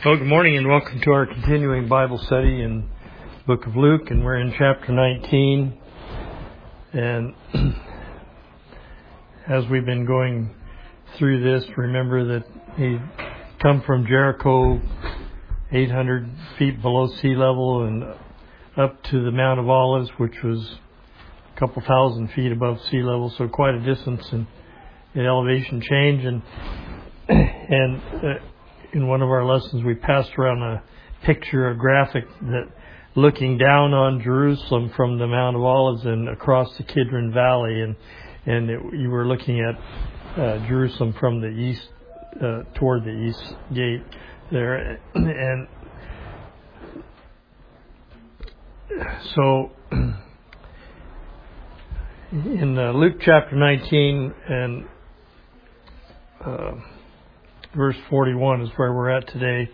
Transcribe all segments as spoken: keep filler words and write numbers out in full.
Well, good morning and welcome to our continuing Bible study in the book of Luke, and we're in chapter nineteen. And as we've been going through this, remember that he come from Jericho eight hundred feet below sea level and up to the Mount of Olives, which was a couple thousand feet above sea level, so quite a distance in, in elevation change. And and uh, in one of our lessons, we passed around a picture, a graphic that looking down on Jerusalem from the Mount of Olives and across the Kidron Valley, and and it, you were looking at uh, Jerusalem from the east uh, toward the east gate there, and so in uh, Luke chapter nineteen and uh, verse forty-one is where we're at today.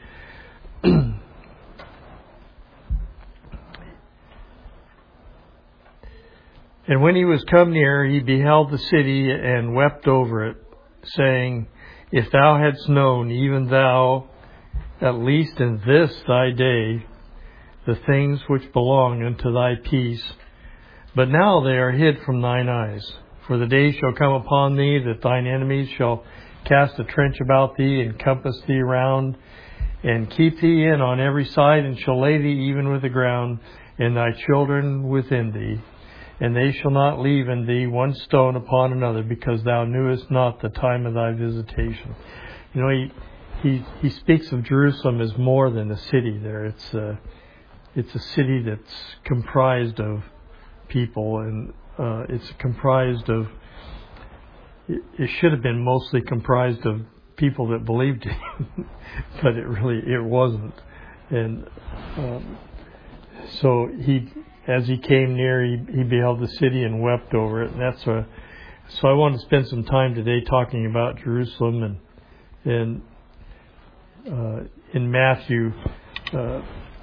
And when he was come near, he beheld the city and wept over it, saying, If thou hadst known, even thou, at least in this thy day, the things which belong unto thy peace. But now they are hid from thine eyes. For the day shall come upon thee that thine enemies shall cast a trench about thee, and compass thee round, and keep thee in on every side, and shall lay thee even with the ground, and thy children within thee. And they shall not leave in thee one stone upon another, because thou knewest not the time of thy visitation. You know, he he, he speaks of Jerusalem as more than a city there. It's a, it's a city that's comprised of people, and uh, it's comprised of It should have been mostly comprised of people that believed him, but it really it wasn't. And um, so he, as he came near, he, he beheld the city and wept over it. And that's a. So I want to spend some time today talking about Jerusalem, and and uh, in Matthew, uh,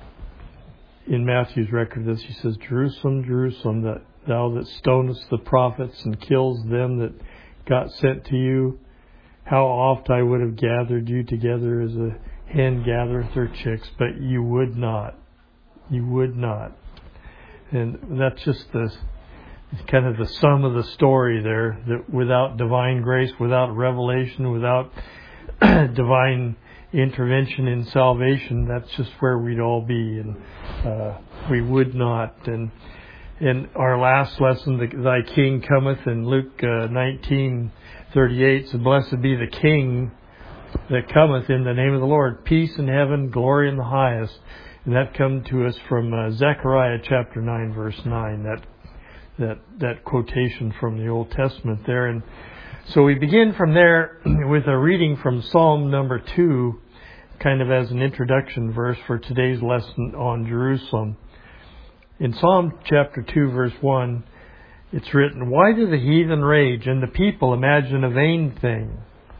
in Matthew's record, this he says, "Jerusalem, Jerusalem, that thou that stonest the prophets and kills them that got sent to you, how oft I would have gathered you together as a hen gathereth her chicks, but you would not. You would not." And that's just the kind of the sum of the story there, that without divine grace, without revelation, without divine intervention in salvation, that's just where we'd all be, and uh, we would not. And in our last lesson, the, Thy King cometh, in Luke uh, nineteen thirty-eight, so blessed be the King that cometh in the name of the Lord. Peace in heaven, glory in the highest. And that come to us from uh, Zechariah chapter nine, verse nine, that that that quotation from the Old Testament there. And so we begin from there with a reading from Psalm number two, kind of as an introduction verse for today's lesson on Jerusalem. In Psalm chapter two, verse one, it's written, Why do the heathen rage, and the people imagine a vain thing?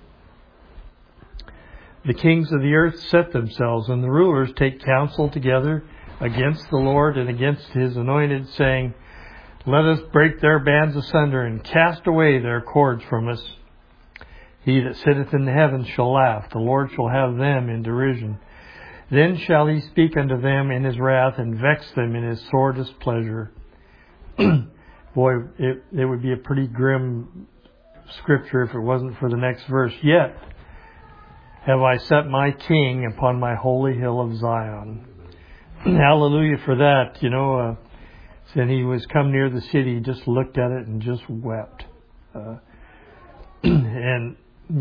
The kings of the earth set themselves, and the rulers take counsel together against the Lord and against his anointed, saying, Let us break their bands asunder, and cast away their cords from us. He that sitteth in the heavens shall laugh, the Lord shall have them in derision. Then shall he speak unto them in his wrath, and vex them in his sore displeasure. Boy, it, it would be a pretty grim scripture if it wasn't for the next verse. Yet have I set my king upon my holy hill of Zion. Hallelujah for that. You know, uh, when he was come near the city, he just looked at it and just wept. Uh, and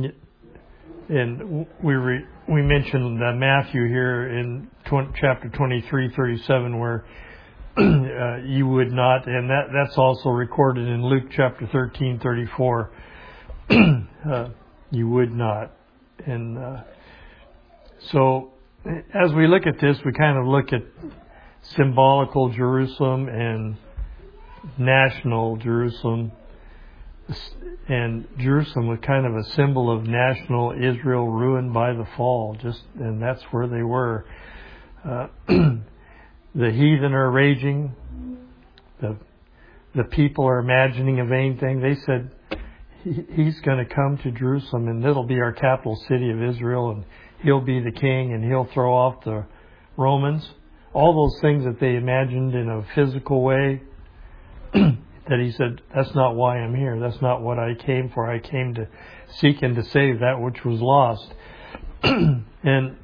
And we re, we mentioned uh, Matthew here in twenty, chapter twenty-three, thirty-seven, where uh, you would not, and that, that's also recorded in Luke chapter thirteen, thirty-four. uh, you would not. And uh, so as we look at this, we kind of look at symbolical Jerusalem and national Jerusalem. And Jerusalem was kind of a symbol of national Israel ruined by the fall. Just and that's where they were. Uh, the heathen are raging. The the people are imagining a vain thing. They said he, he's going to come to Jerusalem, and it'll be our capital city of Israel, and he'll be the king and he'll throw off the Romans. All those things that they imagined in a physical way, that he said, that's not why I'm here. That's not what I came for. I came to seek and to save that which was lost. And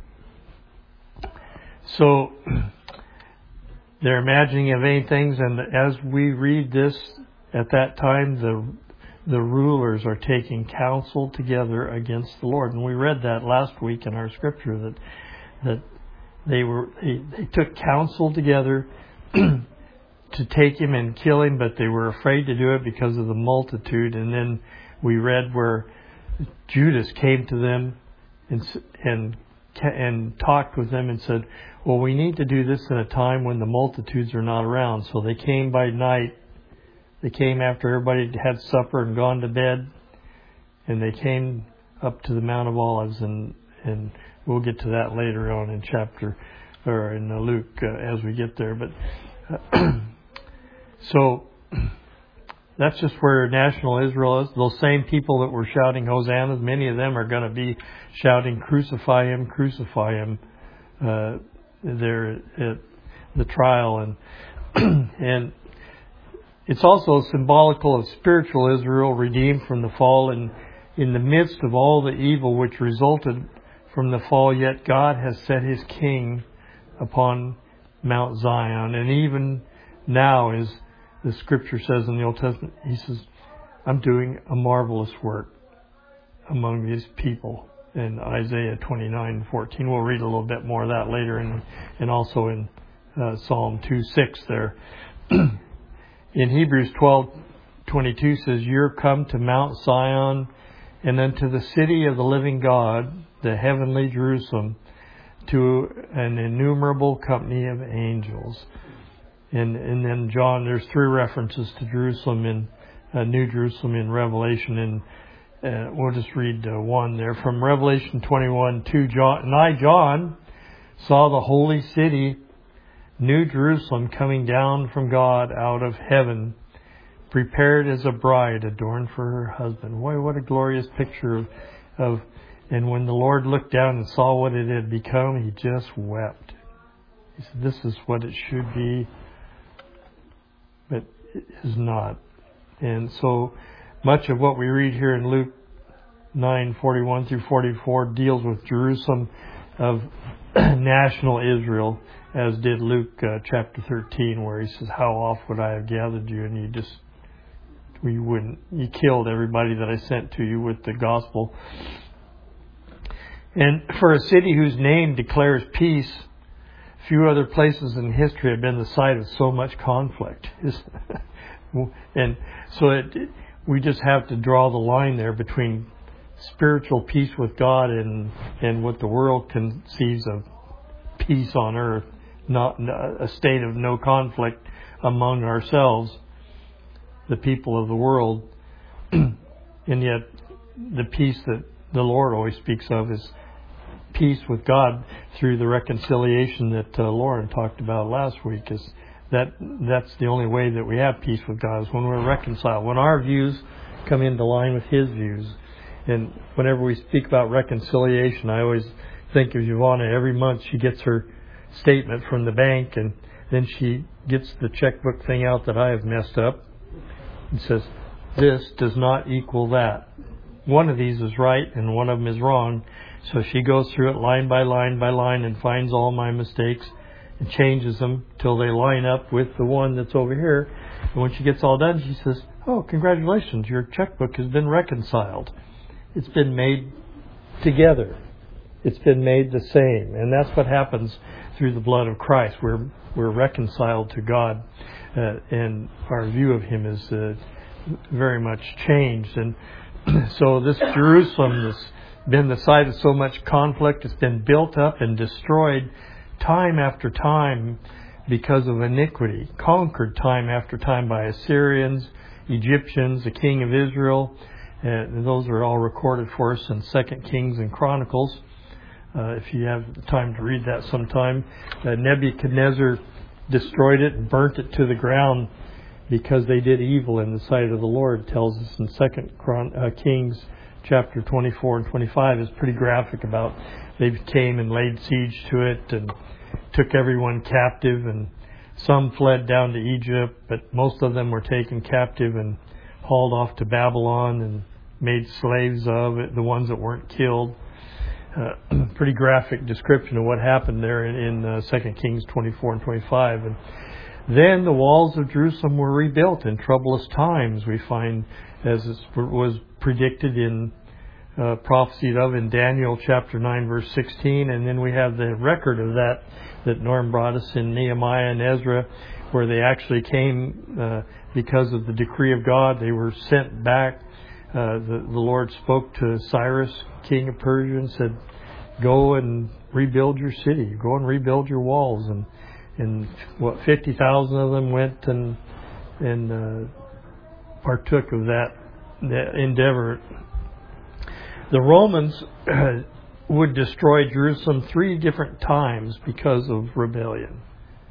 so they're imagining of vain things, and as we read this, at that time, the the rulers are taking counsel together against the Lord. And we read that last week in our scripture, that that they were they, they took counsel together to take him and kill him, but they were afraid to do it because of the multitude. And then we read where Judas came to them and and and talked with them and said, well, we need to do this in a time when the multitudes are not around. So they came by night. They came after everybody had supper and gone to bed, and they came up to the Mount of Olives, and and we'll get to that later on in chapter or in Luke uh, as we get there. But uh, so that's just where national Israel is. Those same people that were shouting hosannas, many of them are going to be shouting, crucify him, crucify him, uh, there at the trial. And and it's also symbolical of spiritual Israel redeemed from the fall. And in the midst of all the evil which resulted from the fall, yet God has set his king upon Mount Zion. And even now, as the scripture says in the Old Testament, he says, I'm doing a marvelous work among these people. In Isaiah twenty-nine fourteen, we'll read a little bit more of that later, and and also in uh, Psalm two six there. In Hebrews twelve twenty-two says, you're come to Mount Zion and unto the city of the living God, the heavenly Jerusalem, to an innumerable company of angels. And and then John, there's three references to Jerusalem in uh, New Jerusalem in Revelation, and uh, we'll just read uh, one there from Revelation twenty-one two. John, and I, John, saw the holy city, New Jerusalem, coming down from God out of heaven, prepared as a bride adorned for her husband. Boy, what a glorious picture of, of. And when the Lord looked down and saw what it had become, he just wept. He said, "This is what it should be." But it is not. And so much of what we read here in Luke nine forty-one through forty-four deals with Jerusalem of national Israel, as did Luke uh, chapter thirteen, where he says, how oft would I have gathered you, and you just, you wouldn't, you killed everybody that I sent to you with the gospel. And for a city whose name declares peace, few other places in history have been the site of so much conflict. And so it, we just have to draw the line there between spiritual peace with God and, and what the world conceives of peace on earth, not a state of no conflict among ourselves, the people of the world. And yet the peace that the Lord always speaks of is peace with God through the reconciliation that uh, Lauren talked about last week. Is that that's the only way that we have peace with God, is when we're reconciled, when our views come into line with his views. And whenever we speak about reconciliation, I always think of Yvonne. Every month she gets her statement from the bank, and then she gets the checkbook thing out that I have messed up and says, this does not equal that. One of these is right and one of them is wrong. So she goes through it line by line by line and finds all my mistakes and changes them till they line up with the one that's over here. And when she gets all done, she says, oh, congratulations, your checkbook has been reconciled. It's been made together. It's been made the same. And that's what happens through the blood of Christ. We're we're reconciled to God, uh, and our view of him is uh, very much changed. And so this Jerusalem has been the site of so much conflict. It's been built up and destroyed time after time because of iniquity, conquered time after time by Assyrians, Egyptians, the king of Israel. And those are all recorded for us in Second Kings and Chronicles. Uh, if you have the time to read that sometime. Uh, Nebuchadnezzar destroyed it and burnt it to the ground because they did evil in the sight of the Lord, tells us in Second Chron- uh, Kings chapter twenty-four and twenty-five is pretty graphic about they came and laid siege to it and took everyone captive, and some fled down to Egypt, but most of them were taken captive and hauled off to Babylon and made slaves of it, the ones that weren't killed. Uh, pretty graphic description of what happened there in, in uh, Second Kings twenty-four and twenty-five. And then the walls of Jerusalem were rebuilt in troublous times, we find, as it was predicted in, uh, prophesied of in Daniel chapter nine, verse sixteen. And then we have the record of that that Norm brought us in Nehemiah and Ezra, where they actually came uh, because of the decree of God. They were sent back. Uh, the, the Lord spoke to Cyrus, king of Persia, and said, go and rebuild your city. Go and rebuild your walls. And, and what, fifty thousand of them went and, and uh, partook of that, that endeavor. The Romans would destroy Jerusalem three different times because of rebellion.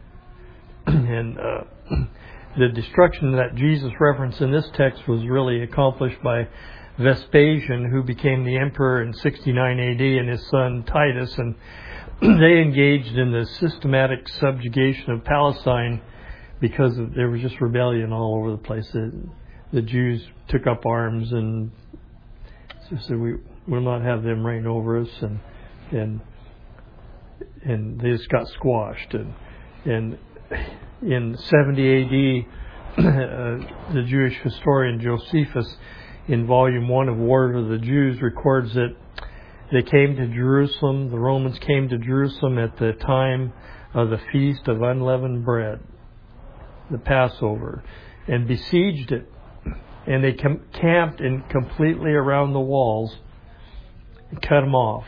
And uh, the destruction that Jesus referenced in this text was really accomplished by Vespasian, who became the emperor in sixty-nine A D, and his son Titus. And they engaged in the systematic subjugation of Palestine because of, there was just rebellion all over the place. The, the Jews took up arms and said, we will not have them reign over us, and and and they just got squashed. And and in seventy A D, uh, the Jewish historian Josephus, in volume one of War of the Jews, records that they came to Jerusalem, the Romans came to Jerusalem at the time of the Feast of Unleavened Bread, the Passover, and besieged it. And they com- camped in completely around the walls and cut them off.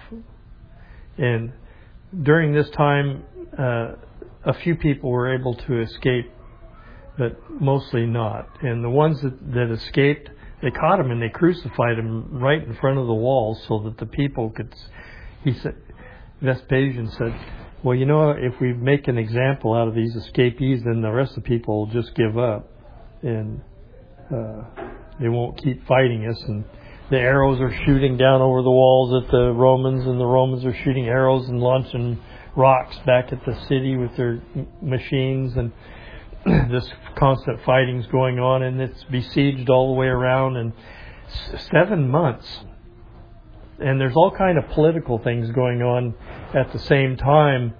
And during this time, uh, a few people were able to escape, but mostly not. And the ones that, that escaped, they caught them and they crucified them right in front of the walls so that the people could. He said, Vespasian said, well, you know, if we make an example out of these escapees, then the rest of the people will just give up. And Uh, they won't keep fighting us. And the arrows are shooting down over the walls at the Romans, and the Romans are shooting arrows and launching rocks back at the city with their m- machines. And this constant fighting's going on, and it's besieged all the way around. And s- seven months. And there's all kind of political things going on at the same time.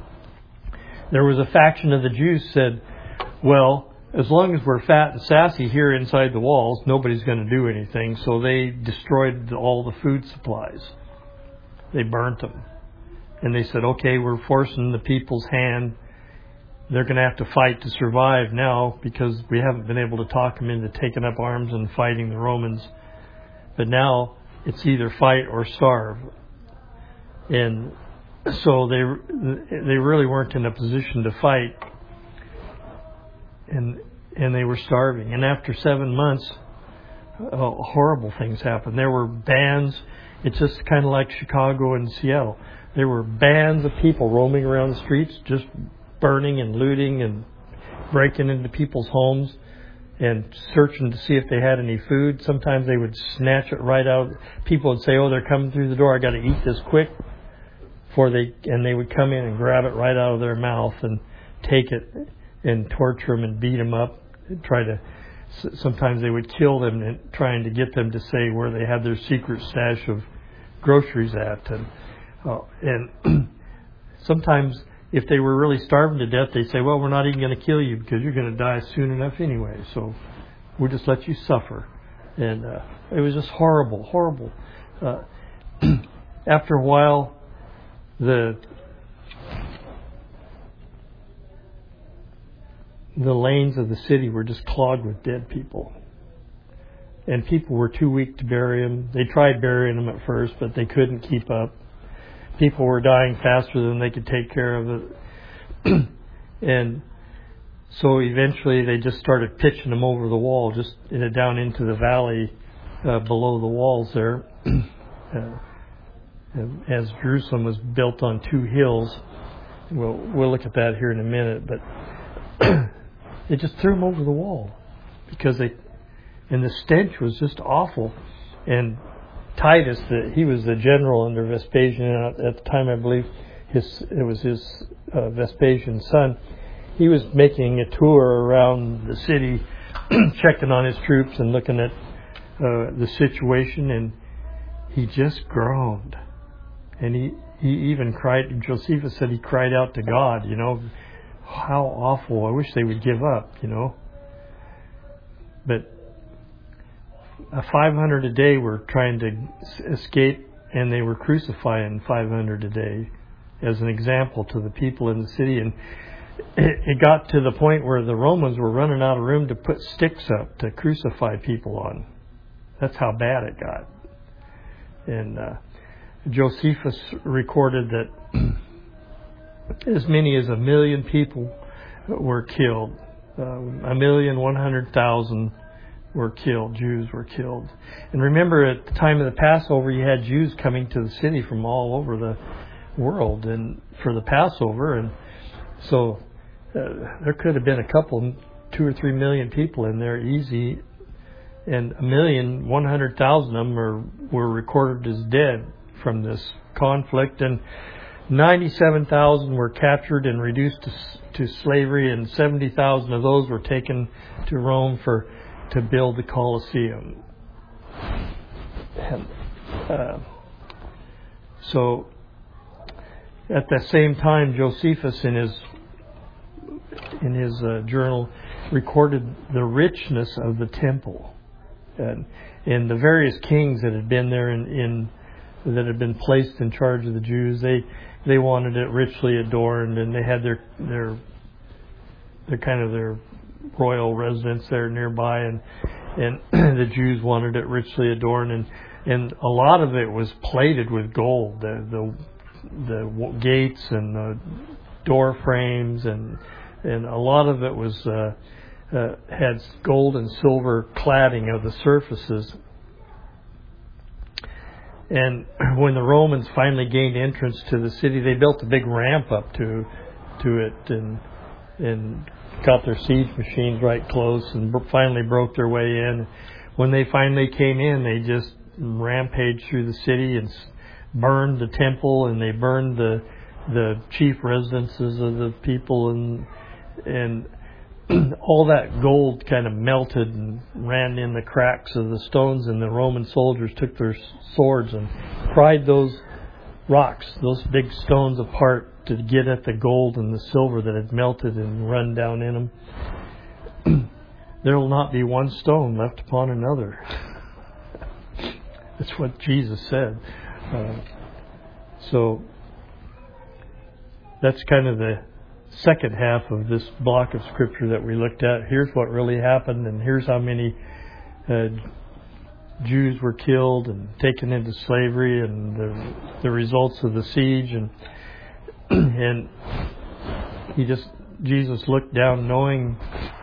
There was a faction of the Jews said, well, as long as we're fat and sassy here inside the walls, nobody's going to do anything. So they destroyed all the food supplies. They burnt them. And they said, okay, we're forcing the people's hand. They're going to have to fight to survive now because we haven't been able to talk them into taking up arms and fighting the Romans. But now it's either fight or starve. And so they they really weren't in a position to fight. And and they were starving. And after seven months, uh, horrible things happened. There were bands. It's just kind of like Chicago and Seattle. There were bands of people roaming around the streets, just burning and looting and breaking into people's homes and searching to see if they had any food. Sometimes they would snatch it right out. People would say, oh, they're coming through the door. I got to eat this quick. Before they, and they would come in and grab it right out of their mouth and take it and torture them and beat them up and try to, sometimes they would kill them and trying to get them to say where they had their secret stash of groceries at. And, uh, and sometimes if they were really starving to death, they'd say, well, we're not even going to kill you because you're going to die soon enough anyway. So we'll just let you suffer. And uh, it was just horrible, horrible. Uh, after a while, the the lanes of the city were just clogged with dead people. And people were too weak to bury them. They tried burying them at first, but they couldn't keep up. People were dying faster than they could take care of it. And so eventually they just started pitching them over the wall, just in a, down into the valley uh, below the walls there. uh, as Jerusalem was built on two hills. We'll, we'll look at that here in a minute, but they just threw them over the wall because they, and the stench was just awful. And Titus, the, he was the general under Vespasian at, at the time. I believe his it was his uh, Vespasian's son. He was making a tour around the city, checking on his troops and looking at uh, the situation, and he just groaned. And he, he even cried, Josephus said he cried out to God, you know, how awful, I wish they would give up, you know. But uh, five hundred a day were trying to escape, and they were crucifying five hundred a day as an example to the people in the city. And it got to the point where the Romans were running out of room to put sticks up to crucify people on. That's how bad it got. And uh, Josephus recorded that as many as a million people were killed. Um, a million one hundred thousand were killed. Jews were killed. And remember, at the time of the Passover, you had Jews coming to the city from all over the world and for the Passover, and so uh, there could have been a couple, two or three million people in there easy, and a million, one hundred thousand of them are, were recorded as dead from this conflict, and ninety-seven thousand were captured and reduced to, to slavery, and seventy thousand of those were taken to Rome for to build the Colosseum. And, uh, so at the same time, Josephus in his in his uh, journal recorded the richness of the temple, and and the various kings that had been there in, in that had been placed in charge of the Jews. They they wanted it richly adorned, and they had their their their kind of their royal residence there nearby, and and the Jews wanted it richly adorned, and and a lot of it was plated with gold. The the the gates and the door frames, and and a lot of it was uh, uh, had gold and silver cladding of the surfaces. And when the Romans finally gained entrance to the city, they built a big ramp up to to it, and and got their siege machines right close, and finally broke their way in. When they finally came in, they just rampaged through the city and burned the temple, and they burned the the chief residences of the people, and and all that gold kind of melted and ran in the cracks of the stones, and the Roman soldiers took their swords and pried those rocks, those big stones apart to get at the gold and the silver that had melted and run down in them. There will not be one stone left upon another. That's what Jesus said. Uh, so that's kind of the second half of this block of scripture that we looked at. Here's what really happened, and here's how many uh, Jews were killed and taken into slavery, and the, the results of the siege. And and he just Jesus looked down, knowing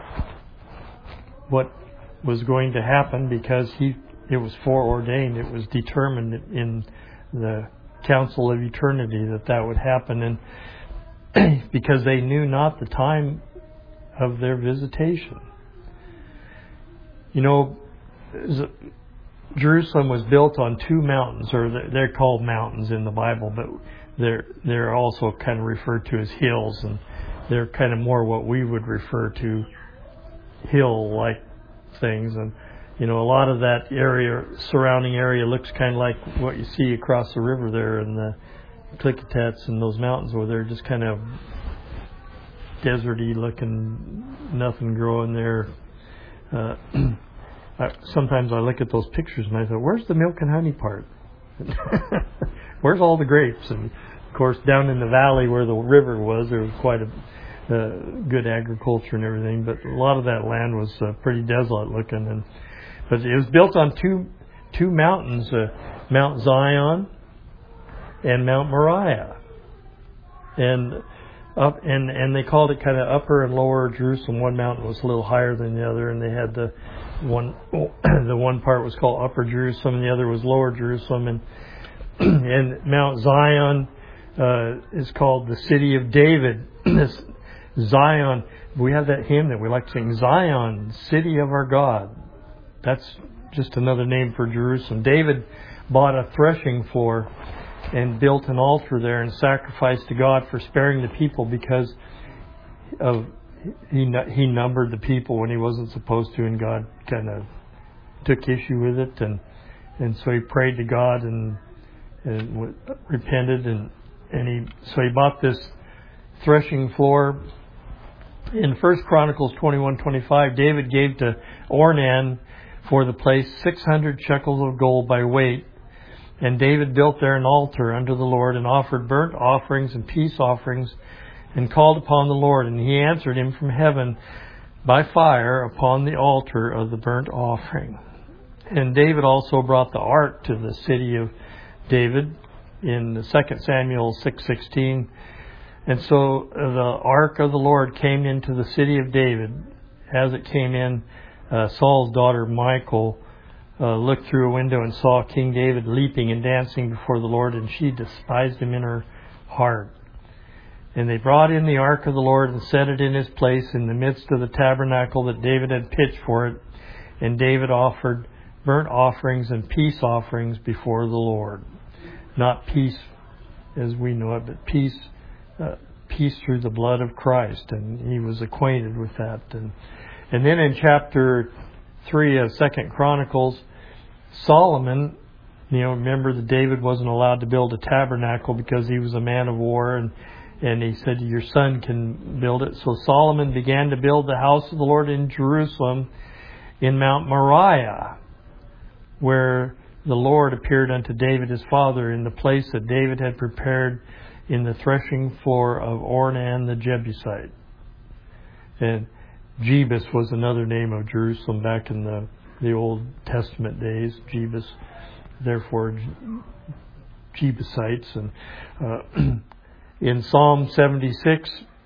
what was going to happen, because he it was foreordained. It was determined in the council of eternity that that would happen, and because they knew not the time of their visitation. You know, Jerusalem was built on two mountains, or they're called mountains in the Bible, but they're they're also kind of referred to as hills, and they're kind of more what we would refer to hill-like things. And you know, a lot of that area, surrounding area, looks kind of like what you see across the river there in the Klickitats and those mountains, where they're just kind of deserty looking, nothing growing there. Uh, I, sometimes I look at those pictures and I thought, where's the milk and honey part? Where's all the grapes? And of course, down in the valley where the river was, there was quite a uh, good agriculture and everything, but a lot of that land was uh, pretty desolate looking. And but it was built on two two mountains, uh, Mount Zion and Mount Moriah, and up and and they called it kind of Upper and Lower Jerusalem. One mountain was a little higher than the other, and they had the one the one part was called Upper Jerusalem, and the other was Lower Jerusalem. And and Mount Zion uh, is called the City of David. This Zion, we have that hymn that we like to sing, Zion, City of our God. That's just another name for Jerusalem. David bought a threshing floor and built an altar there and sacrificed to God for sparing the people because of he he numbered the people when he wasn't supposed to, and God kind of took issue with it, and and so he prayed to God and and repented, and and he so he bought this threshing floor. In First Chronicles twenty-one twenty-five, David gave to Ornan for the place six hundred shekels of gold by weight. And David built there an altar unto the Lord and offered burnt offerings and peace offerings and called upon the Lord. And he answered him from heaven by fire upon the altar of the burnt offering. And David also brought the ark to the city of David in Second Samuel six sixteen. And so the ark of the Lord came into the city of David. As it came in, uh, Saul's daughter Michal uh, looked through a window and saw King David leaping and dancing before the Lord, and she despised him in her heart. And they brought in the ark of the Lord and set it in his place in the midst of the tabernacle that David had pitched for it. And David offered burnt offerings and peace offerings before the Lord. Not peace as we know it, but peace Uh, peace through the blood of Christ, and he was acquainted with that. And and then in chapter three of Second Chronicles, Solomon, you know, remember that David wasn't allowed to build a tabernacle because he was a man of war, and and he said your son can build it. So Solomon began to build the house of the Lord in Jerusalem, in Mount Moriah, where the Lord appeared unto David his father in the place that David had prepared in the threshing floor of Ornan the Jebusite. And Jebus was another name of Jerusalem back in the, the Old Testament days. Jebus, therefore Jebusites. And uh, in Psalm seventy-six,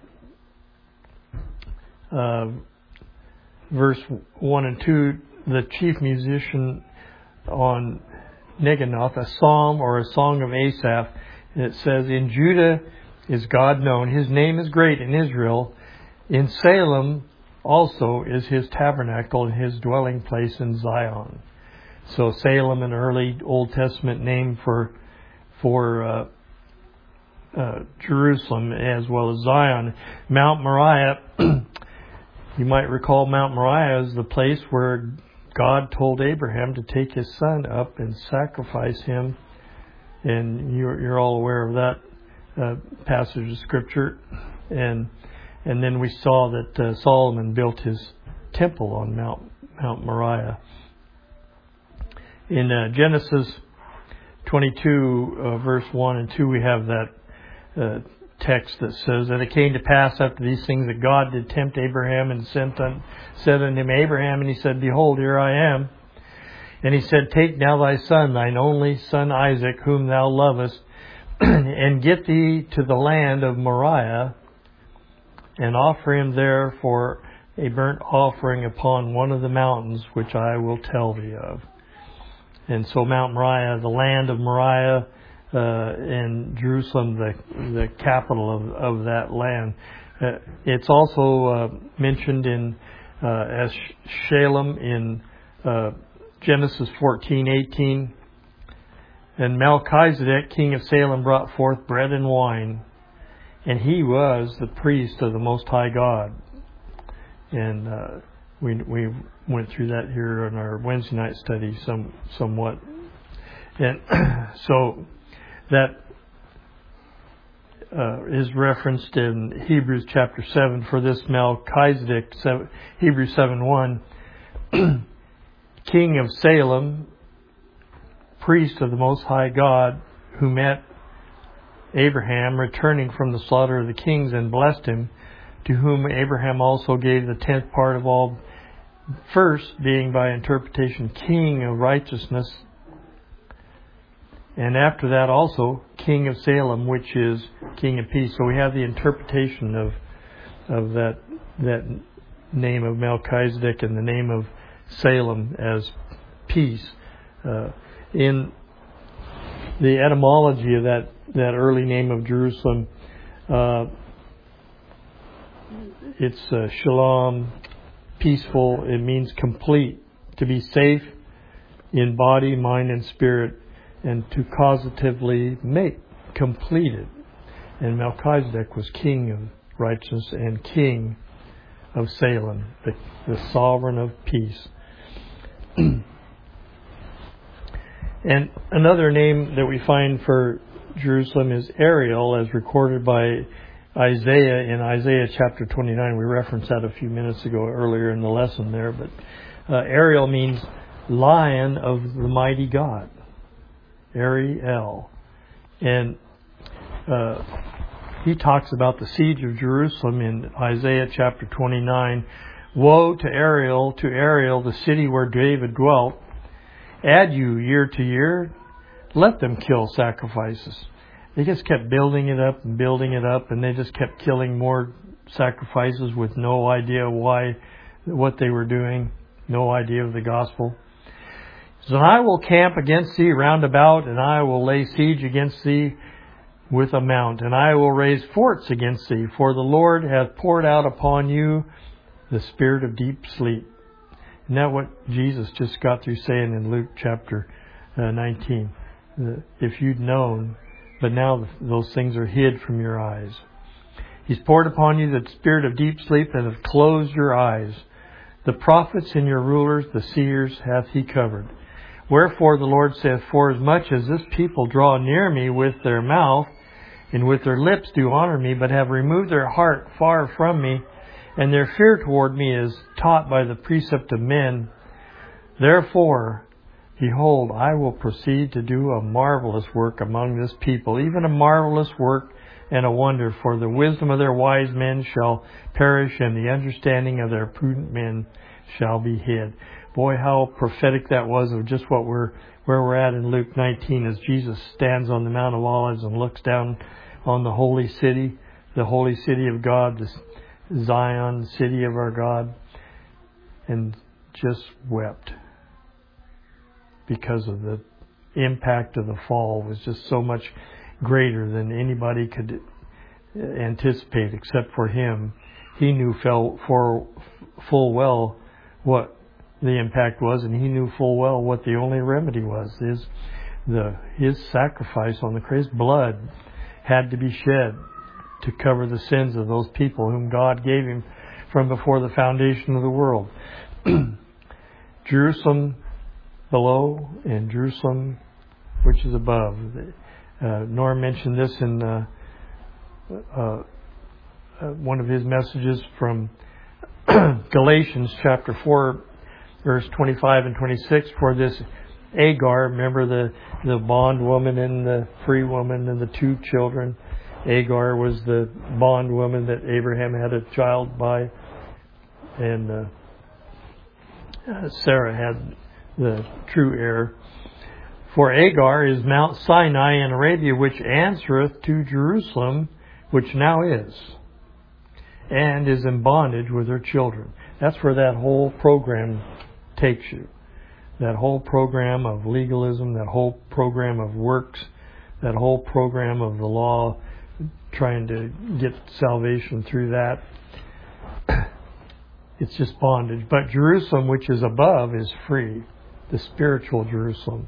uh, verse one and two, the chief musician on Neginoth, a psalm or a song of Asaph, and it says, in Judah is God known. His name is great in Israel. In Salem also is his tabernacle and his dwelling place in Zion. So Salem, an early Old Testament name for for uh, uh, Jerusalem as well as Zion. Mount Moriah, you might recall Mount Moriah is the place where God told Abraham to take his son up and sacrifice him. And you're, you're all aware of that uh, passage of Scripture. And and then we saw that uh, Solomon built his temple on Mount Mount Moriah. In uh, Genesis twenty-two, uh, verse one and two, we have that uh, text that says, and it came to pass after these things that God did tempt Abraham and sent un, said unto him, Abraham, and he said, behold, here I am. And he said, take now thy son, thine only son Isaac, whom thou lovest, and get thee to the land of Moriah, and offer him there for a burnt offering upon one of the mountains which I will tell thee of. And so Mount Moriah, the land of Moriah, uh, and Jerusalem, the the capital of, of that land. Uh, it's also uh, mentioned in uh, as Shalem in uh, Genesis fourteen eighteen. And Melchizedek, king of Salem, brought forth bread and wine, and he was the priest of the Most High God. And uh, we we went through that here in our Wednesday night study some somewhat. And so that uh, is referenced in Hebrews chapter seven. For this Melchizedek, Hebrews seven one, king of Salem, priest of the Most High God, who met Abraham returning from the slaughter of the kings and blessed him, to whom Abraham also gave the tenth part of all, first being by interpretation king of righteousness, and after that also king of Salem, which is king of peace. So we have the interpretation of of that that name of Melchizedek and the name of Salem as peace. Uh, in the etymology of that, that early name of Jerusalem, uh, it's uh, shalom, peaceful. It means complete, to be safe in body, mind, and spirit. and to causatively make, complete it. And Melchizedek was king of righteousness and king of Salem, the, the sovereign of peace. And another name that we find for Jerusalem is Ariel, as recorded by Isaiah in Isaiah chapter twenty-nine. We referenced that a few minutes ago earlier in the lesson there. But uh, Ariel means lion of the mighty God. Ariel. And uh, he talks about the siege of Jerusalem in Isaiah chapter twenty-nine. Woe to Ariel, to Ariel, the city where David dwelt. Add you year to year. Let them kill sacrifices. They just kept building it up and building it up, and they just kept killing more sacrifices with no idea why, what they were doing, no idea of the gospel. So I will camp against thee round about, and I will lay siege against thee with a mount, and I will raise forts against thee, for the Lord hath poured out upon you the spirit of deep sleep. Isn't that what Jesus just got through saying in Luke chapter uh, nineteen? Uh, if you'd known, but now those things are hid from your eyes. He's poured upon you the spirit of deep sleep and hath closed your eyes. The prophets and your rulers, the seers, hath he covered. Wherefore the Lord saith, forasmuch as this people draw near me with their mouth, and with their lips do honor me, but have removed their heart far from me, and their fear toward me is taught by the precept of men. Therefore, behold, I will proceed to do a marvelous work among this people, even a marvelous work and a wonder, for the wisdom of their wise men shall perish, and the understanding of their prudent men shall be hid. Boy, how prophetic that was of just what we're where we're at in Luke nineteen, as Jesus stands on the Mount of Olives and looks down on the holy city, the holy city of God, the Zion, the city of our God, and just wept because of the impact of the fall was just so much greater than anybody could anticipate except for him. He knew for full well what the impact was, and he knew full well what the only remedy was. His, the, his sacrifice on the cross, blood had to be shed to cover the sins of those people whom God gave him from before the foundation of the world. Jerusalem below and Jerusalem which is above. Uh, Norm mentioned this in uh, uh, uh, one of his messages from Galatians chapter four, verse twenty-five and twenty-six. For this Agar, remember the, the bondwoman and the free woman and the two children. Agar was the bondwoman that Abraham had a child by, and uh, Sarah had the true heir. For Agar is Mount Sinai in Arabia, which answereth to Jerusalem, which now is, and is in bondage with her children. That's where that whole program takes you. That whole program of legalism, that whole program of works, that whole program of the law, trying to get salvation through that. It's just bondage. But Jerusalem, which is above, is free. The spiritual Jerusalem,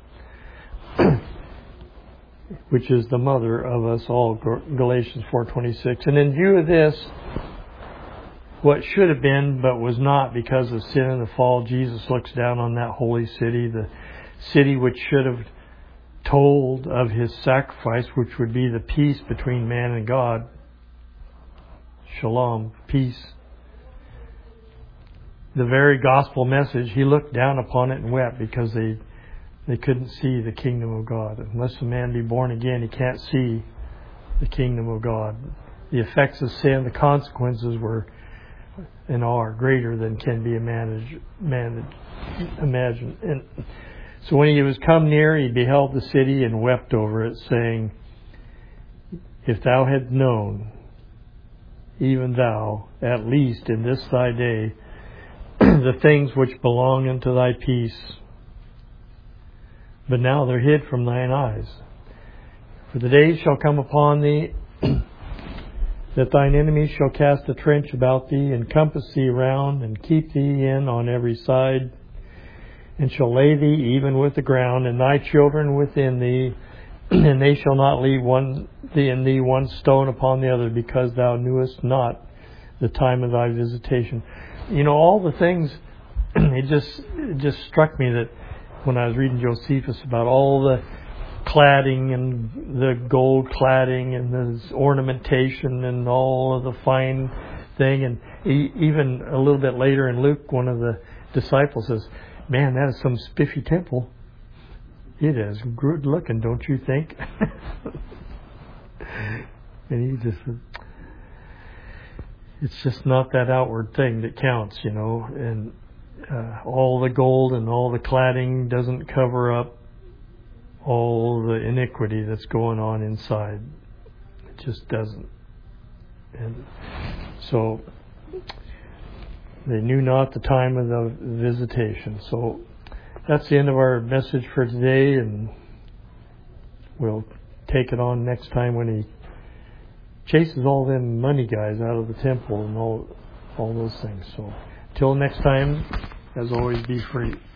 which is the mother of us all, Galatians four twenty-six. And in view of this, what should have been but was not because of sin and the fall, Jesus looks down on that holy city, the city which should have told of his sacrifice, which would be the peace between man and God. Shalom, peace. The very gospel message, he looked down upon it and wept because they they couldn't see the kingdom of God. Unless a man be born again, he can't see the kingdom of God. The effects of sin, the consequences were and are greater than can be managed, managed, imagined. And so when he was come near, he beheld the city and wept over it, saying, If thou hadst known, even thou, at least in this thy day, the things which belong unto thy peace, but now they're hid from thine eyes. For the days shall come upon thee, that thine enemies shall cast a trench about thee, and compass thee round, and keep thee in on every side. and shall lay thee even with the ground, and thy children within thee, and they shall not leave one thee in thee one stone upon the other, because thou knewest not the time of thy visitation. You know, all the things, it just it just struck me that when I was reading Josephus about all the cladding and the gold cladding and the ornamentation and all of the fine thing, and e- even a little bit later in Luke, one of the disciples says, "Man, that is some spiffy temple. It is good looking, don't you think?" And he just said, it's just not that outward thing that counts, you know, and uh, all the gold and all the cladding doesn't cover up all the iniquity that's going on inside. It just doesn't. And so they knew not the time of the visitation. So that's the end of our message for today, and we'll take it on next time when he chases all them money guys out of the temple and all all those things. So till next time, as always, be free.